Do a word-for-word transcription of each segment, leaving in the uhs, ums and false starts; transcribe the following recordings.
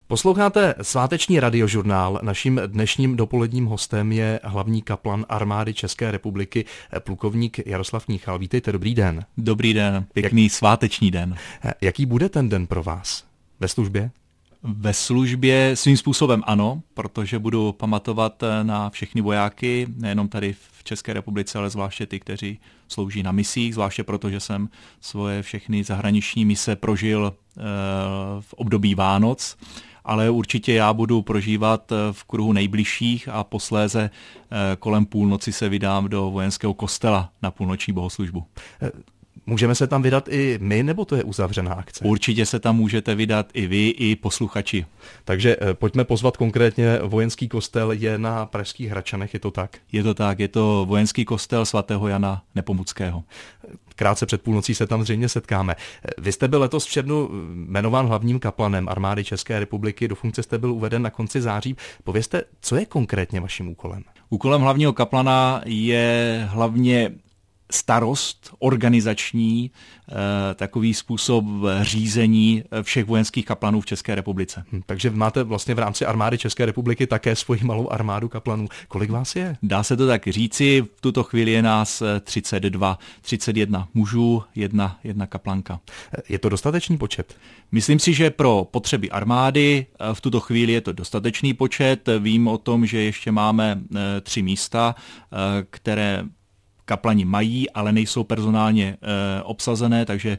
Posloucháte sváteční radiožurnál. Naším dnešním dopoledním hostem je hlavní kaplan armády České republiky, plukovník Jaroslav Kníchal. Vítejte, dobrý den. Dobrý den, pěkný Jak... sváteční den. Jaký bude ten den pro vás? Ve službě? Ve službě svým způsobem ano, protože budu pamatovat na všechny vojáky, nejenom tady v České republice, ale zvláště ty, kteří slouží na misích, zvláště proto, že jsem svoje všechny zahraniční mise prožil v období Vánoc, ale určitě já budu prožívat v kruhu nejbližších a posléze kolem půlnoci se vydám do vojenského kostela na půlnoční bohoslužbu. Můžeme se tam vydat i my, nebo to je uzavřená akce? Určitě se tam můžete vydat i vy, i posluchači. Takže pojďme pozvat konkrétně, vojenský kostel je na Pražských Hradčanech, je to tak? Je to tak, je to vojenský kostel svatého Jana Nepomuckého. Krátce před půlnocí se tam zřejmě setkáme. Vy jste byl letos v červnu jmenován hlavním kaplanem armády České republiky, do funkce jste byl uveden na konci září. Povězte, co je konkrétně vaším úkolem? Úkolem hlavního kaplana je hlavně starost organizační, takový způsob řízení všech vojenských kaplanů v České republice. Hmm, takže máte vlastně v rámci armády České republiky také svoji malou armádu kaplanů. Kolik vás je? Dá se to tak říci, v tuto chvíli je nás třicet dva, třicet jedna mužů, jedna, jedna kaplanka. Je to dostatečný počet? Myslím si, že pro potřeby armády v tuto chvíli je to dostatečný počet. Vím o tom, že ještě máme tři místa, které kaplani mají, ale nejsou personálně e, obsazené, takže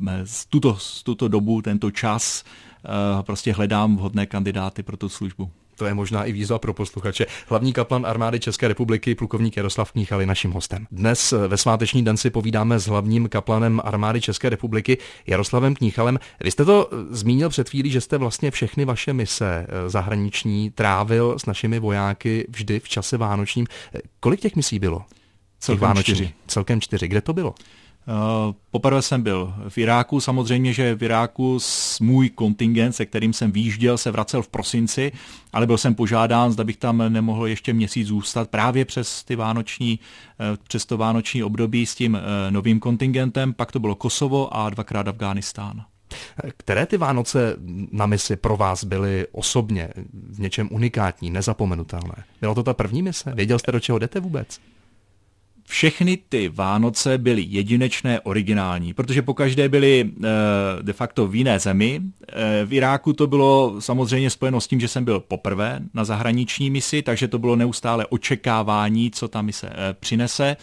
z tuto, z tuto dobu, tento čas e, prostě hledám vhodné kandidáty pro tu službu. To je možná i výzva pro posluchače. Hlavní kaplan armády České republiky, plukovník Jaroslav Kníchal, je naším hostem. Dnes ve sváteční den si povídáme s hlavním kaplanem armády České republiky Jaroslavem Kníchalem. Vy jste to zmínil před chvílí, že jste vlastně všechny vaše mise zahraniční trávil s našimi vojáky vždy v čase vánočním. Kolik těch misí bylo? Celkem čtyři. Celkem čtyři. Kde to bylo? Uh, poprvé jsem byl v Iráku, samozřejmě, že v Iráku můj kontingent, se kterým jsem výjížděl, se vracel v prosinci, ale byl jsem požádán, zda bych tam nemohl ještě měsíc zůstat právě přes ty vánoční, uh, přes to vánoční období s tím uh, novým kontingentem, pak to bylo Kosovo a dvakrát Afghánistán. Které ty Vánoce na misi pro vás byly osobně v něčem unikátní, nezapomenutelné? Byla to ta první mise? Věděl jste, do čeho jdete vůbec? Všechny ty Vánoce byly jedinečné, originální, protože pokaždé byly e, de facto v jiné zemi. E, v Iráku to bylo samozřejmě spojeno s tím, že jsem byl poprvé na zahraniční misi, takže to bylo neustále očekávání, co ta mise e, přinese. E,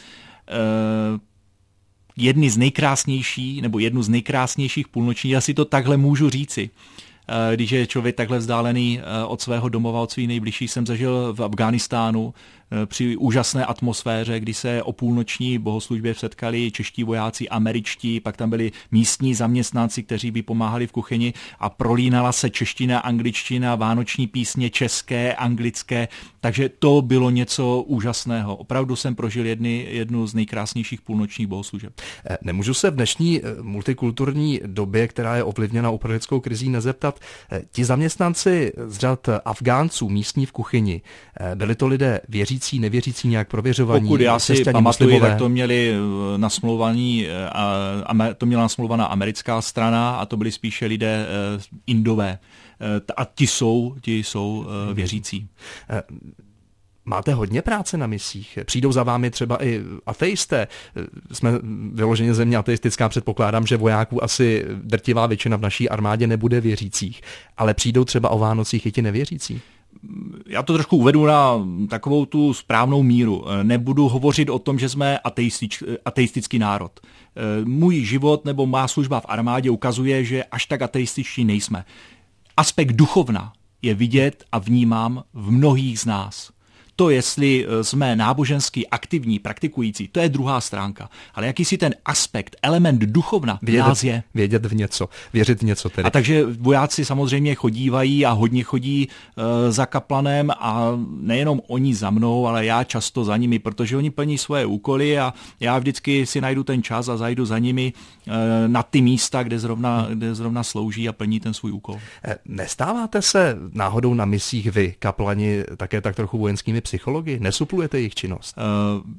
jedny z nejkrásnějších, nebo jednu z nejkrásnějších půlnoční, já si to takhle můžu říci, když je člověk takhle vzdálený od svého domova, od svých nejbližších, jsem zažil v Afghánistánu při úžasné atmosféře, kdy se o půlnoční bohoslužbě setkali čeští vojáci, američtí, pak tam byli místní zaměstnanci, kteří by pomáhali v kuchyni a prolínala se čeština, angličtina, vánoční písně české, anglické, takže to bylo něco úžasného. Opravdu jsem prožil jedny, jednu z nejkrásnějších půlnočních bohoslužeb. Nemůžu se v dnešní multikulturní době, která je ovlivněna uprchlickou krizí, nezeptat, ti zaměstnanci z řad Afgánců místní v kuchyni, byli to lidé věřící, nevěřící, nějak prověřovaní? Pokud já si pamatuju, tak to měli nasmlouvaní, to měla nasmlouvaná americká strana a to byli spíše lidé Indové. A ti jsou, ti jsou věřící. Máte hodně práce na misích. Přijdou za vámi třeba i ateisté. Jsme vyloženě země ateistická, předpokládám, že vojáků asi drtivá většina v naší armádě nebude věřících. Ale přijdou třeba o Vánocích i ti nevěřící? Já to trošku uvedu na takovou tu správnou míru. Nebudu hovořit o tom, že jsme ateistič, ateistický národ. Můj život nebo má služba v armádě ukazuje, že až tak ateističtí nejsme. Aspekt duchovna je vidět a vnímám v mnohých z nás. To, jestli jsme nábožensky aktivní, praktikující, to je druhá stránka. Ale jakýsi ten aspekt, element duchovna v nás je. Vědět v něco, věřit v něco tedy. A takže vojáci samozřejmě chodívají a hodně chodí uh, za kaplanem a nejenom oni za mnou, ale já často za nimi, protože oni plní svoje úkoly a já vždycky si najdu ten čas a zajdu za nimi uh, na ty místa, kde zrovna, kde zrovna slouží a plní ten svůj úkol. Nestáváte se náhodou na misích vy, kaplani, také tak trochu vojenskými psychologi? Nesuplujete jejich činnost? Uh,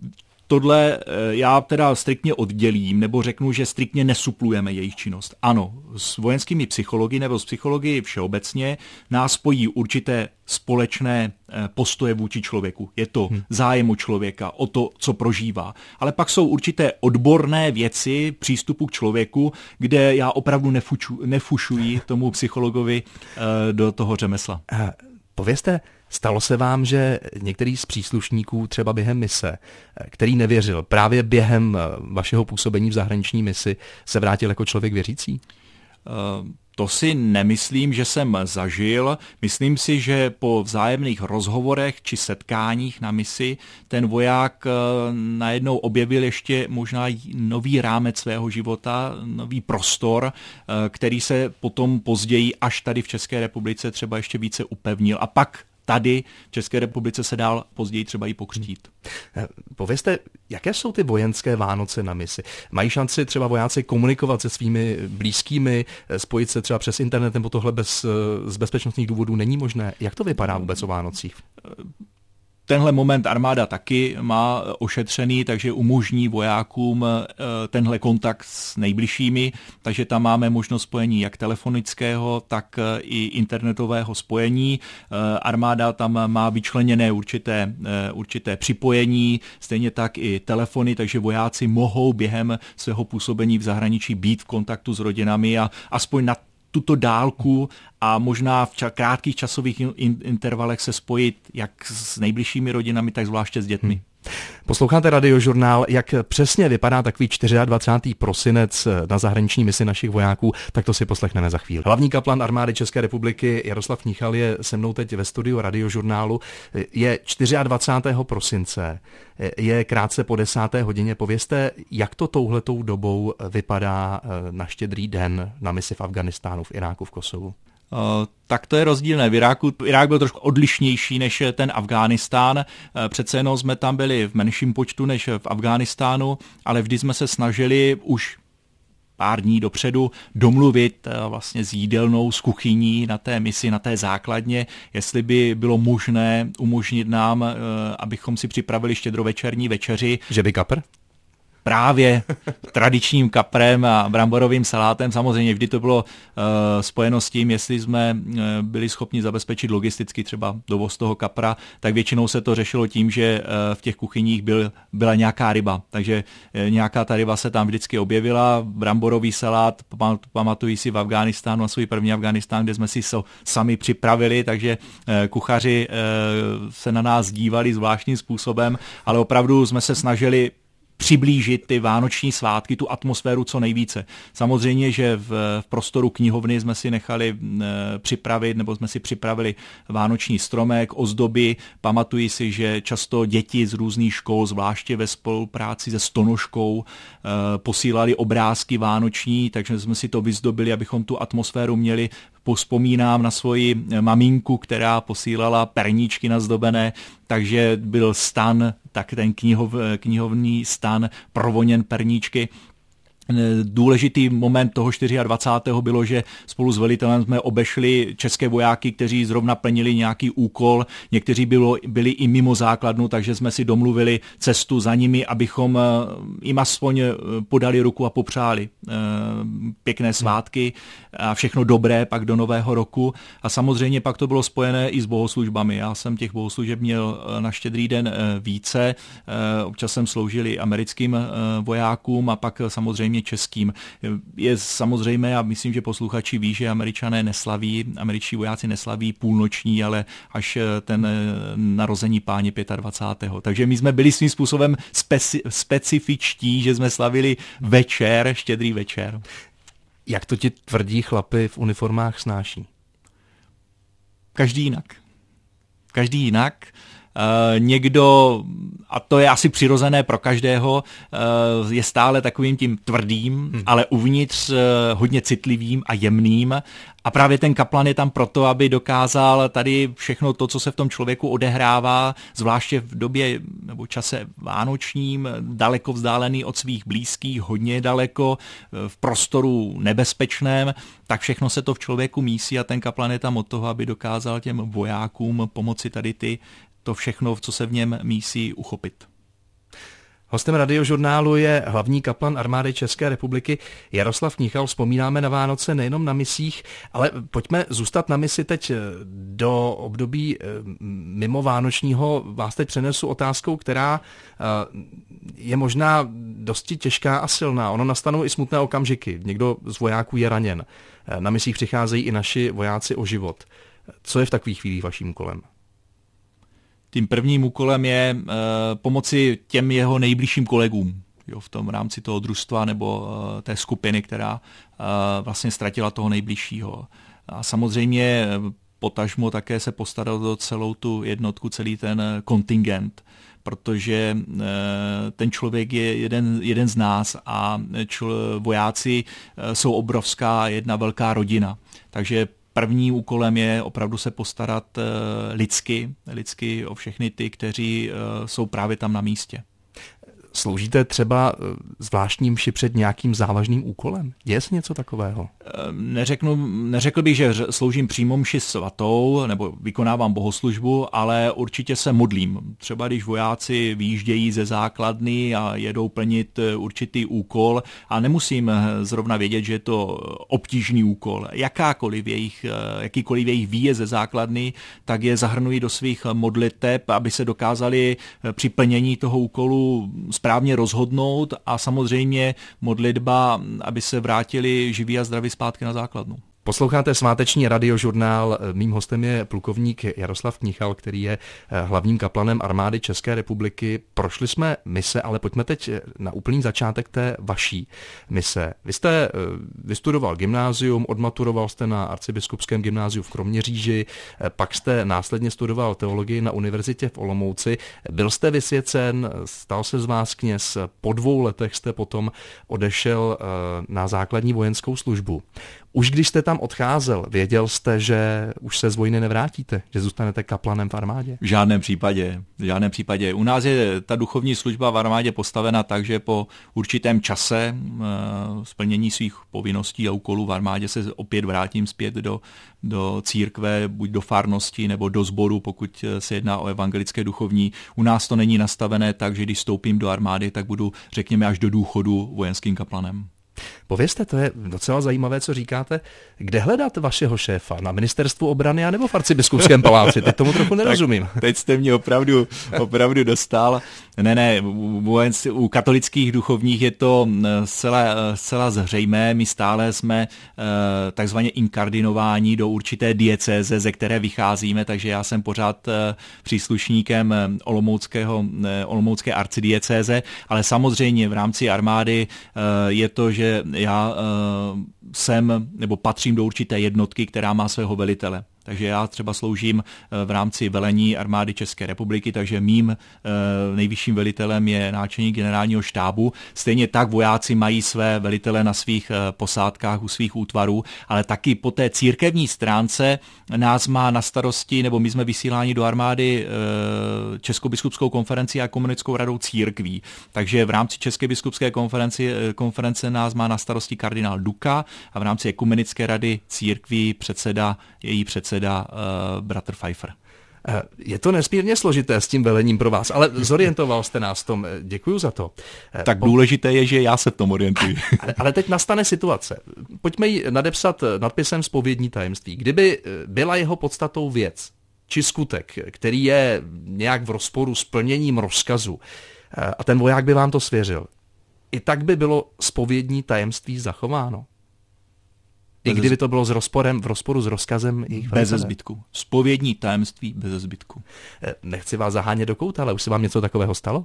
tohle já teda striktně oddělím, nebo řeknu, že striktně nesuplujeme jejich činnost. Ano, s vojenskými psychologi nebo s psychologi všeobecně nás spojí určité společné postoje vůči člověku. Je to hmm. zájem o člověka, o to, co prožívá. Ale pak jsou určité odborné věci přístupu k člověku, kde já opravdu nefuču, nefušuji tomu psychologovi do toho řemesla. Povězte, stalo se vám, že některý z příslušníků třeba během mise, který nevěřil, právě během vašeho působení v zahraniční misi se vrátil jako člověk věřící? Uh... To si nemyslím, že jsem zažil. Myslím si, že po vzájemných rozhovorech či setkáních na misi ten voják najednou objevil ještě možná nový rámec svého života, nový prostor, který se potom později až tady v České republice třeba ještě více upevnil. A pak tady v České republice se dál později třeba i pokřtít. Povězte, jaké jsou ty vojenské Vánoce na misi? Mají šanci třeba vojáci komunikovat se svými blízkými, spojit se třeba přes internet, nebo tohle bez, z bezpečnostních důvodů není možné? Jak to vypadá vůbec o Vánocích? Tenhle moment armáda taky má ošetřený, takže umožní vojákům tenhle kontakt s nejbližšími, takže tam máme možnost spojení jak telefonického, tak i internetového spojení. Armáda tam má vyčleněné určité, určité připojení, stejně tak i telefony, takže vojáci mohou během svého působení v zahraničí být v kontaktu s rodinami a aspoň na tuto dálku a možná v ča- krátkých časových in- intervalech se spojit jak s nejbližšími rodinami, tak zvláště s dětmi. Hmm. Posloucháte Radiožurnál, jak přesně vypadá takový dvacátého čtvrtého prosinec na zahraniční misi našich vojáků, tak to si poslechneme za chvíli. Hlavní kaplan armády České republiky Jaroslav Kníchal je se mnou teď ve studiu Radiožurnálu. Je dvacátého čtvrtého prosince, je krátce po desáté hodině. Povězte, jak to touhletou dobou vypadá na Štědrý den na misi v Afghánistánu, v Iráku, v Kosovu? Uh, tak to je rozdílné. V Iráku, Irák byl trošku odlišnější než ten Afghánistán. Uh, přece jenom jsme tam byli v menším počtu než v Afghánistánu, ale vždy jsme se snažili už pár dní dopředu domluvit uh, vlastně s jídelnou, s kuchyní na té misi, na té základně, jestli by bylo možné umožnit nám, uh, abychom si připravili štědrovečerní večeři. Že by kapr? Právě tradičním kaprem a bramborovým salátem. Samozřejmě vždy to bylo uh, spojeno s tím, jestli jsme uh, byli schopni zabezpečit logisticky třeba dovoz toho kapra, tak většinou se to řešilo tím, že uh, v těch kuchyních byl, byla nějaká ryba. Takže uh, nějaká ta ryba se tam vždycky objevila. Bramborový salát, pamatuji si v Afghánistánu na svůj první Afghánistán, kde jsme si so sami připravili, takže uh, kuchaři uh, se na nás dívali zvláštním způsobem, ale opravdu jsme se snažili přiblížit ty vánoční svátky, tu atmosféru co nejvíce. Samozřejmě, že v, v prostoru knihovny jsme si nechali e, připravit, nebo jsme si připravili vánoční stromek, ozdoby. Pamatuji si, že často děti z různých škol, zvláště ve spolupráci se Stonožkou, e, posílali obrázky vánoční, takže jsme si to vyzdobili, abychom tu atmosféru měli. Vzpomínám na svoji maminku, která posílala perníčky nazdobené, takže byl stan, tak ten knihov, knihovní stan provoněn perníčky. Důležitý moment toho dvacátého čtvrtého bylo, že spolu s velitelem jsme obešli české vojáky, kteří zrovna plnili nějaký úkol. Někteří bylo, byli i mimo základnu, takže jsme si domluvili cestu za nimi, abychom jim aspoň podali ruku a popřáli pěkné svátky a všechno dobré pak do nového roku. A samozřejmě pak to bylo spojené i s bohoslužbami. Já jsem těch bohoslužeb měl na Štědrý den více. Občas jsem sloužil i americkým vojákům a pak samozřejmě českým. Je samozřejmé, a myslím, že posluchači ví, že Američané neslaví, američtí vojáci neslaví půlnoční, ale až ten narození Páně dvacátého pátého Takže my jsme byli svým způsobem speci- specifičtí, že jsme slavili večer, štědrý večer. Jak to ti tvrdí chlapi v uniformách snáší? Každý jinak. Každý jinak. Uh, někdo, a to je asi přirozené pro každého, uh, je stále takovým tím tvrdým, hmm. ale uvnitř uh, hodně citlivým a jemným. A právě ten kaplan je tam proto, aby dokázal tady všechno to, co se v tom člověku odehrává, zvláště v době nebo čase vánočním, daleko vzdálený od svých blízkých, hodně daleko, v prostoru nebezpečném, tak všechno se to v člověku mísí a ten kaplan je tam od toho, aby dokázal těm vojákům pomoci tady ty to všechno, co se v něm mísí, uchopit. Hostem Radiožurnálu je hlavní kaplan armády České republiky Jaroslav Knichal. Vzpomínáme na Vánoce nejenom na misích, ale pojďme zůstat na misi teď do období mimo vánočního. Vás teď přenesu otázkou, která je možná dosti těžká a silná. Ono nastanou i smutné okamžiky. Někdo z vojáků je raněn. Na misích přicházejí i naši vojáci o život. Co je v takových chvílích vaším úkolem? Tím prvním úkolem je uh, pomoci těm jeho nejbližším kolegům, jo, v tom rámci toho družstva nebo uh, té skupiny, která uh, vlastně ztratila toho nejbližšího. A samozřejmě potažmo také se postaral do celou tu jednotku, celý ten kontingent, protože uh, ten člověk je jeden, jeden z nás a čl- vojáci uh, jsou obrovská, jedna velká rodina. Takže prvním úkolem je opravdu se postarat lidsky, lidsky o všechny ty, kteří jsou právě tam na místě. Sloužíte třeba zvláštním mši před nějakým závažným úkolem? Je se něco takového? Neřeknu, neřekl bych, že sloužím přímo mši svatou nebo vykonávám bohoslužbu, ale určitě se modlím. Třeba když vojáci vyjíždějí ze základny a jedou plnit určitý úkol a nemusím zrovna vědět, že je to obtížný úkol. Jakákoliv jejich, jakýkoliv jejich výjezd ze základny, tak je zahrnují do svých modliteb, aby se dokázali při plnění toho úkolu správně rozhodnout a samozřejmě modlitba, aby se vrátili živí a zdraví zpátky na základnu. Posloucháte sváteční radiožurnál. Mým hostem je plukovník Jaroslav Knichal, který je hlavním kaplanem armády České republiky. Prošli jsme mise, ale pojďme teď na úplný začátek té vaší mise. Vy jste vystudoval gymnázium, odmaturoval jste na arcibiskupském gymnáziu v Kroměříži, pak jste následně studoval teologii na univerzitě v Olomouci. Byl jste vysvěcen, stal se z vás kněz, po dvou letech jste potom odešel na základní vojenskou službu. Už když jste tam odcházel, věděl jste, že už se z vojny nevrátíte, že zůstanete kaplanem v armádě? V žádném případě, v žádném případě. U nás je ta duchovní služba v armádě postavena tak, že po určitém čase splnění svých povinností a úkolů v armádě se opět vrátím zpět do, do církve, buď do farnosti nebo do sboru, pokud se jedná o evangelické duchovní. U nás to není nastavené tak, že když vstoupím do armády, tak budu, řekněme, až do důchodu vojenským kaplanem. Povězte, to je docela zajímavé, co říkáte. Kde hledat vašeho šéfa? Na ministerstvu obrany a nebo v arcibiskupském paláci? Teď tomu trochu nerozumím. Teď jste mě opravdu, opravdu dostal. Ne, ne, u, u katolických duchovních je to zcela, zcela zřejmé. My stále jsme takzvaně inkardinováni do určité diecéze, ze které vycházíme, takže já jsem pořád příslušníkem olomouckého, olomoucké arcidiecéze, ale samozřejmě v rámci armády je to, že já uh, jsem nebo patřím do určité jednotky, která má svého velitele. Takže já třeba sloužím v rámci velení armády České republiky, takže mým nejvyšším velitelem je náčelník generálního štábu. Stejně tak vojáci mají své velitele na svých posádkách, u svých útvarů, ale taky po té církevní stránce nás má na starosti, nebo my jsme vysíláni do armády Českou biskupskou konferenci a komunickou radou církví. Takže v rámci České biskupské konferenci, konference nás má na starosti kardinál Duka a v rámci ekumenické rady církví předseda, její předseda Uh, bratr Pfeiffer. Je to nesmírně složité s tím velením pro vás, ale zorientoval jste nás v tom. Děkuju za to. Tak důležité je, že já se v tom orientuji. Ale, ale teď nastane situace. Pojďme ji nadepsat nadpisem zpovědní tajemství. Kdyby byla jeho podstatou věc či skutek, který je nějak v rozporu s plněním rozkazu a ten voják by vám to svěřil, i tak by bylo zpovědní tajemství zachováno? I kdyby to bylo s rozporem, v rozporu s rozkazem jejich bez zbytku. Zpovědní tajemství bez zbytku. Nechci vás zahánět do kouta, ale už se vám něco takového stalo?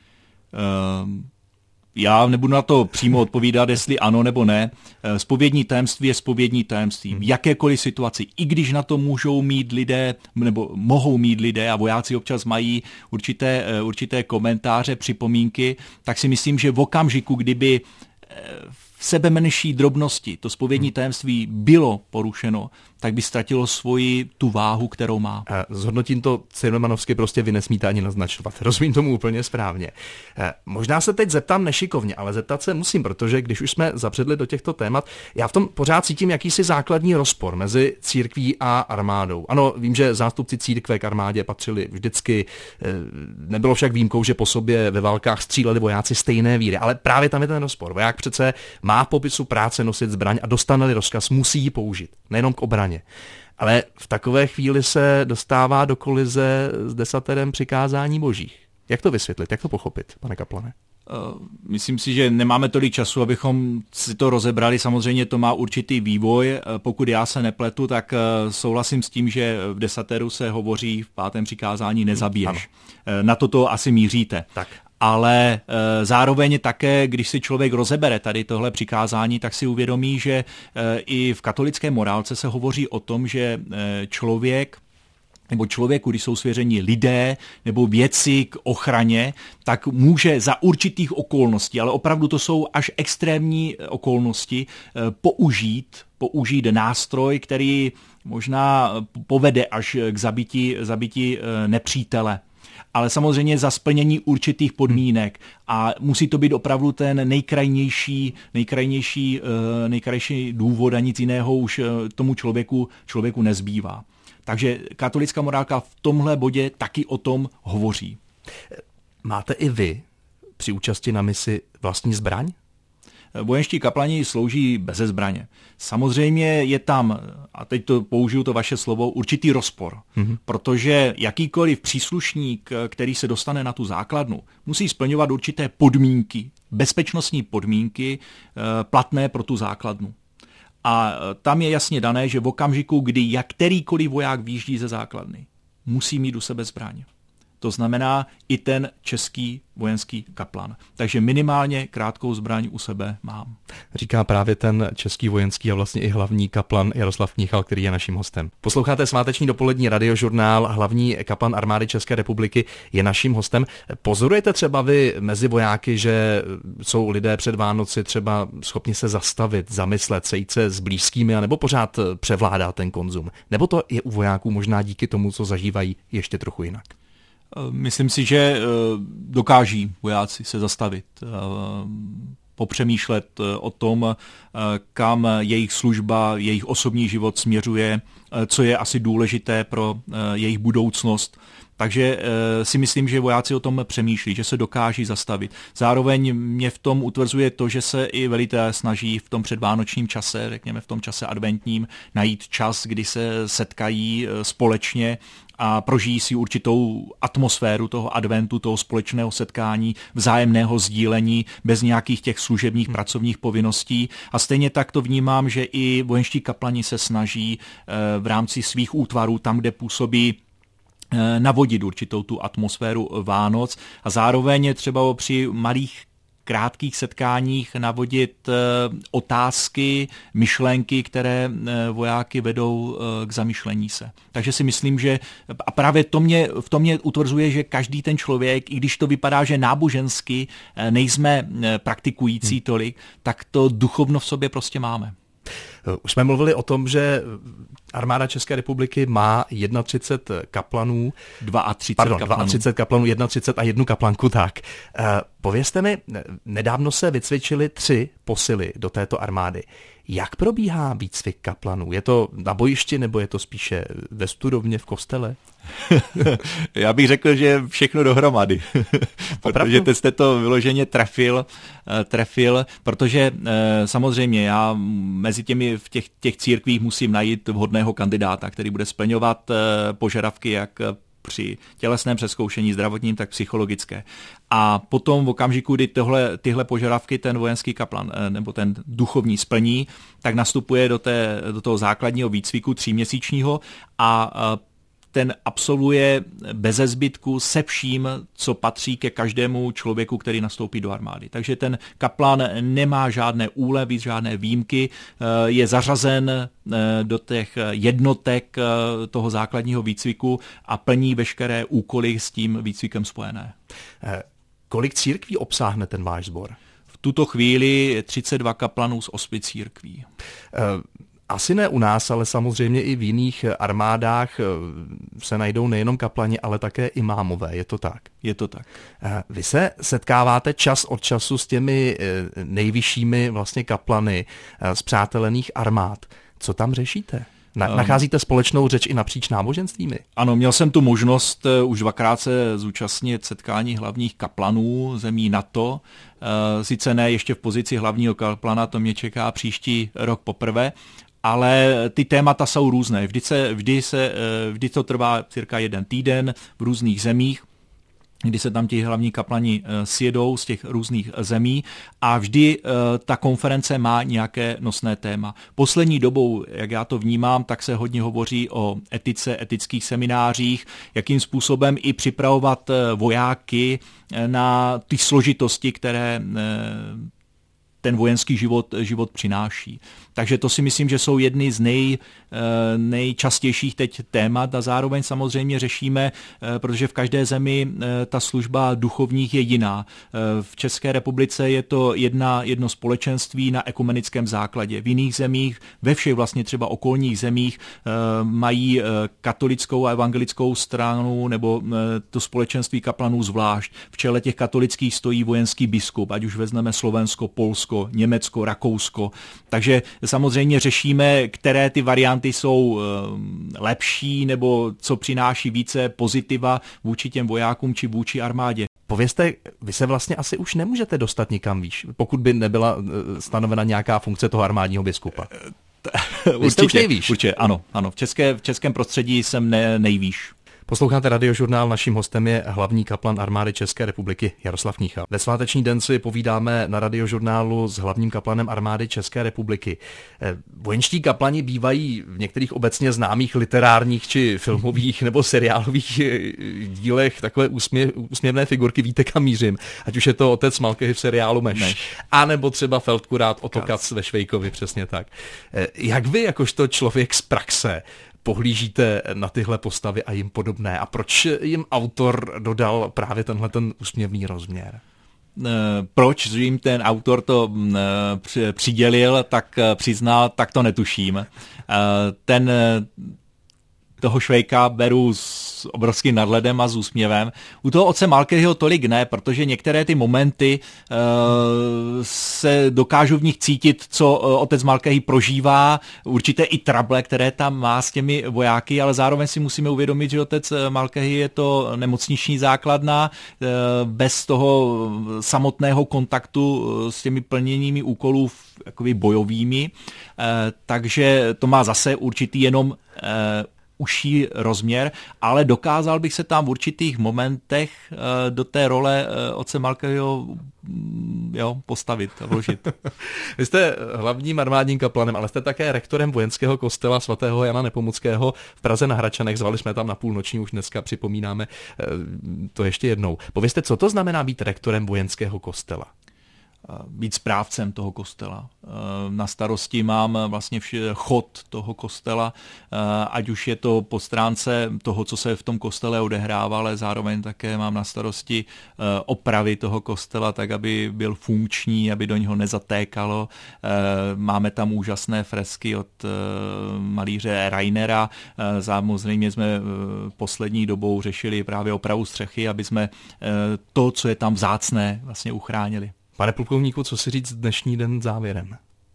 Uh, já nebudu na to přímo odpovídat, jestli ano nebo ne. Zpovědní tajemství je zpovědní tajemství. V jakékoliv situaci, i když na to můžou mít lidé, nebo mohou mít lidé a vojáci občas mají určité, určité komentáře, připomínky, tak si myslím, že v okamžiku, kdyby v sebemenší drobnosti to zpovědní tajemství bylo porušeno, tak by ztratilo svoji tu váhu, kterou má. Zhodnotím to cinemanovsky, prostě vy nesmíte ani naznačovat. Rozumím tomu úplně správně. Možná se teď zeptám nešikovně, ale zeptat se musím, protože když už jsme zapředli do těchto témat, já v tom pořád cítím jakýsi základní rozpor mezi církví a armádou. Ano, vím, že zástupci církve k armádě patřili vždycky, nebylo však výjimkou, že po sobě ve válkách stříleli vojáci stejné víry, ale právě tam je ten rozpor. Voják přece má v popisu práce nosit zbraň a dostane-li rozkaz, musí ji použít, nejenom k obraně. Ale v takové chvíli se dostává do kolize s desaterem přikázání božích. Jak to vysvětlit, jak to pochopit, pane kaplane? Myslím si, že nemáme tolik času, abychom si to rozebrali. Samozřejmě to má určitý vývoj. Pokud já se nepletu, tak souhlasím s tím, že v desateru se hovoří v pátém přikázání nezabiješ. Ano. Na toto asi míříte. Tak. Ale e, zároveň také, když si člověk rozebere tady tohle přikázání, tak si uvědomí, že e, i v katolické morálce se hovoří o tom, že e, člověk nebo člověku, když jsou svěřeni lidé nebo věci k ochraně, tak může za určitých okolností, ale opravdu to jsou až extrémní okolnosti, použít, použít nástroj, který možná povede až k zabití, zabití nepřítele. Ale samozřejmě za splnění určitých podmínek a musí to být opravdu ten nejkrajnější, nejkrajnější, nejkrajnější důvod a nic jiného už tomu člověku, člověku nezbývá. Takže katolická morálka v tomhle bodě taky o tom hovoří. Máte i vy při účasti na misi vlastní zbraň? Vojenští kaplani slouží beze zbraně. Samozřejmě je tam, a teď to použiju to vaše slovo, určitý rozpor, mm-hmm. protože jakýkoliv příslušník, který se dostane na tu základnu, musí splňovat určité podmínky, bezpečnostní podmínky platné pro tu základnu. A tam je jasně dané, že v okamžiku, kdy kterýkoliv voják výjíždí ze základny, musí mít u sebe zbraň. To znamená i ten český vojenský kaplan. Takže minimálně krátkou zbraň u sebe mám. Říká právě ten český vojenský a vlastně i hlavní kaplan Jaroslav Knichal, který je naším hostem. Posloucháte sváteční dopolední radiožurnál. Hlavní kaplan armády České republiky je naším hostem. Pozorujete třeba vy mezi vojáky, že jsou lidé před Vánoci třeba schopni se zastavit, zamyslet, sejít se s blízkými, anebo pořád převládá ten konzum? Nebo to je u vojáků možná díky tomu, co zažívají, ještě trochu jinak? Myslím si, že dokáží vojáci se zastavit, popřemýšlet o tom, kam jejich služba, jejich osobní život směřuje, co je asi důležité pro jejich budoucnost. Takže si myslím, že vojáci o tom přemýšlí, že se dokáží zastavit. Zároveň mě v tom utvrzuje to, že se i velitelé snaží v tom předvánočním čase, řekněme v tom čase adventním, najít čas, kdy se setkají společně a prožijí si určitou atmosféru toho adventu, toho společného setkání, vzájemného sdílení, bez nějakých těch služebních hmm. pracovních povinností. A stejně tak to vnímám, že i vojenští kaplani se snaží v rámci svých útvarů, tam, kde působí, navodit určitou tu atmosféru Vánoc a zároveň třeba při malých krátkých setkáních navodit otázky, myšlenky, které vojáky vedou k zamyšlení se. Takže si myslím, že a právě to mě, v tom mě utvrzuje, že každý ten člověk, i když to vypadá, že nábožensky nejsme praktikující tolik, tak to duchovno v sobě prostě máme. Už jsme mluvili o tom, že armáda České republiky má třicet jedna kaplanů, třicet dva pardon, kaplanů. třicet dva kaplanů, třicet jedna a jednu kaplanku, tak. Povězte mi, nedávno se vycvičili tři posily do této armády. Jak probíhá výcvik kaplanů? Je to na bojišti, nebo je to spíše ve studovně, v kostele? Já bych řekl, že všechno dohromady. Protože teď jste to vyloženě trefil, trefil, protože samozřejmě já mezi těmi v těch, těch církvích musím najít vhodného kandidáta, který bude splňovat požadavky jak při tělesném přezkoušení zdravotním, tak psychologické. A potom v okamžiku, kdy tohle, tyhle požadavky ten vojenský kaplan nebo ten duchovní splní, tak nastupuje do, té, do toho základního výcviku tříměsíčního a ten absolvuje beze zbytku se vším, co patří ke každému člověku, který nastoupí do armády. Takže ten kaplan nemá žádné úlevy, žádné výjimky, je zařazen do těch jednotek toho základního výcviku a plní veškeré úkoly s tím výcvikem spojené. Kolik církví obsáhne ten váš sbor? V tuto chvíli třicet dva kaplanů z osmi církví. Asi ne u nás, ale samozřejmě i v jiných armádách se najdou nejenom kaplani, ale také imámové, je to tak? Je to tak. Vy se setkáváte čas od času s těmi nejvyššími vlastně kaplany z přátelených armád. Co tam řešíte? Nacházíte společnou řeč i napříč náboženstvími? Ano, měl jsem tu možnost už dvakrát se zúčastnit setkání hlavních kaplanů zemí NATO. Sice ne ještě v pozici hlavního kaplana, to mě čeká příští rok poprvé, ale ty témata jsou různé. Vždy, se, vždy, se, vždy to trvá cirka jeden týden v různých zemích, kdy se tam ti hlavní kaplani sjedou z těch různých zemí a vždy ta konference má nějaké nosné téma. Poslední dobou, jak já to vnímám, tak se hodně hovoří o etice, etických seminářích, jakým způsobem i připravovat vojáky na ty složitosti, které ten vojenský život, život přináší. Takže to si myslím, že jsou jedny z nej, nejčastějších teď témat a zároveň samozřejmě řešíme, protože v každé zemi ta služba duchovních je jiná. V České republice je to jedna, jedno společenství na ekumenickém základě. V jiných zemích, ve všech vlastně třeba okolních zemích mají katolickou a evangelickou stranu nebo to společenství kaplanů zvlášť. V čele těch katolických stojí vojenský biskup, ať už vezmeme Slovensko, Polsko, Německo, Rakousko. Takže samozřejmě řešíme, které ty varianty jsou lepší nebo co přináší více pozitiva vůči těm vojákům či vůči armádě. Povězte, vy se vlastně asi už nemůžete dostat nikam výš, pokud by nebyla stanovena nějaká funkce toho armádního biskupa. Vy jste už nejvýš. Určitě, ano, ano. V, české, v českém prostředí jsem ne, nejvýš. Posloucháte Radiožurnál, naším hostem je hlavní kaplan armády České republiky Jaroslav Kníchal. Ve sváteční den si povídáme na Radiožurnálu s hlavním kaplanem armády České republiky. Vojenští kaplani bývají v některých obecně známých literárních či filmových nebo seriálových dílech takové úsměv, úsměvné figurky, víte kam mířím. Ať už je to otec Malkehy v seriálu Meš, Meš. A nebo třeba Feldkurát Otto Kac ve Švejkovi, přesně tak. Jak vy, jakožto člověk z praxe, pohlížíte na tyhle postavy a jim podobné? A proč jim autor dodal právě tenhle ten úsměvný rozměr? Proč jim ten autor to přidělil, tak přiznal, tak to netuším. Ten toho Švejka beru s obrovským nadhledem a s úsměvem. U toho otce Malkehyho tolik ne, protože některé ty momenty uh, se dokážu v nich cítit, co uh, otec Malkehy prožívá, určité i trable, které tam má s těmi vojáky, ale zároveň si musíme uvědomit, že otec Malkehy je to nemocniční základna, uh, bez toho samotného kontaktu s těmi plněními úkolů jakoby bojovými, uh, takže to má zase určitý jenom uh, užší rozměr, ale dokázal bych se tam v určitých momentech do té role otce Malkehyho jo, postavit a vložit. Vy jste hlavním armádním kaplanem, ale jste také rektorem vojenského kostela svatého Jana Nepomuckého v Praze na Hradčanech. Zvali jsme tam na půlnoční, už dneska připomínáme to ještě jednou. Povězte, co to znamená být rektorem vojenského kostela? Být správcem toho kostela. Na starosti mám vlastně chod toho kostela, ať už je to po stránce toho, co se v tom kostele odehrává, ale zároveň také mám na starosti opravy toho kostela, tak aby byl funkční, aby do něho nezatékalo. Máme tam úžasné fresky od malíře Rainera. Samozřejmě jsme poslední dobou řešili právě opravu střechy, aby jsme to, co je tam vzácné, vlastně uchránili. Pane plukovníku, co si říct dnešní den závěrem?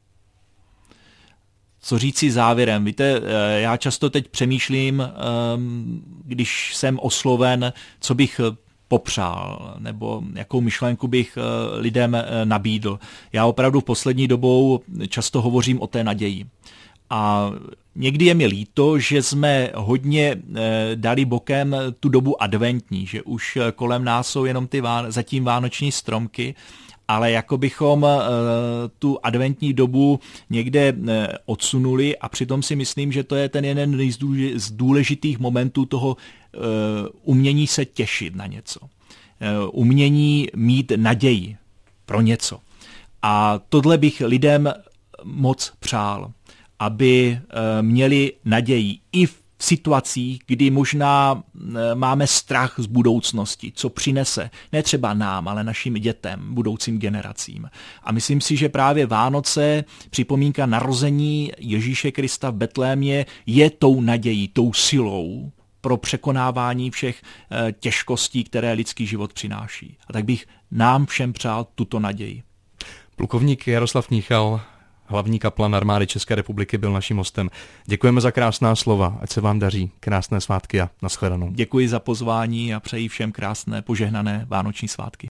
Co říci závěrem? Víte, já často teď přemýšlím, když jsem osloven, co bych popřál, nebo jakou myšlenku bych lidem nabídl. Já opravdu v poslední dobou často hovořím o té naději. A někdy je mi líto, že jsme hodně dali bokem tu dobu adventní, že už kolem nás jsou jenom ty vá- zatím vánoční stromky, ale jako bychom uh, tu adventní dobu někde uh, odsunuli a přitom si myslím, že to je ten jeden z důležitých momentů toho uh, umění se těšit na něco. Uh, umění mít naději pro něco. A tohle bych lidem moc přál, aby uh, měli naději i v v situacích, kdy možná máme strach z budoucnosti, co přinese, ne třeba nám, ale našim dětem, budoucím generacím. A myslím si, že právě Vánoce, připomínka narození Ježíše Krista v Betlémě je tou nadějí, tou silou pro překonávání všech těžkostí, které lidský život přináší. A tak bych nám všem přál tuto naději. Plukovník Jaroslav Kníchal, hlavní kaplan armády České republiky, byl naším hostem. Děkujeme za krásná slova, ať se vám daří. Krásné svátky a nashledanou. Děkuji za pozvání a přeji všem krásné, požehnané vánoční svátky.